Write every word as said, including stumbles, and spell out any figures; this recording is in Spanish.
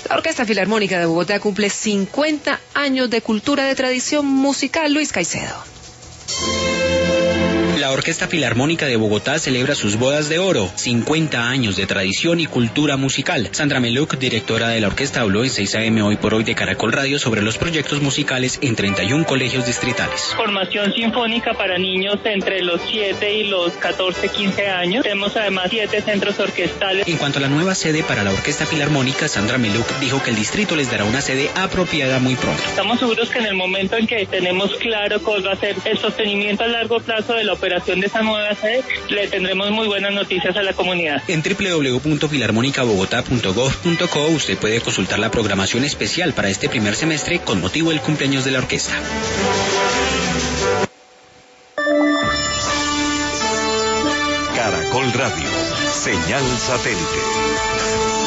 La Orquesta Filarmónica de Bogotá cumple cincuenta años de cultura de tradición musical. Luis Caicedo. La Orquesta Filarmónica de Bogotá celebra sus bodas de oro, cincuenta años de tradición y cultura musical. Sandra Meluc, directora de la orquesta, habló en seis a eme Hoy por Hoy de Caracol Radio sobre los proyectos musicales en treinta y un colegios distritales. Formación sinfónica para niños entre los siete y los catorce, quince años. Tenemos además siete centros orquestales. En cuanto a la nueva sede para la Orquesta Filarmónica, Sandra Meluc dijo que el distrito les dará una sede apropiada muy pronto. Estamos seguros que en el momento en que tenemos claro cuál va a ser el sostenimiento a largo plazo de la operación de esa nueva sede, le tendremos muy buenas noticias a la comunidad. En doble u doble u doble u punto filarmónica bogotá punto gov punto co usted puede consultar la programación especial para este primer semestre con motivo del cumpleaños de la orquesta. Caracol Radio, señal satélite.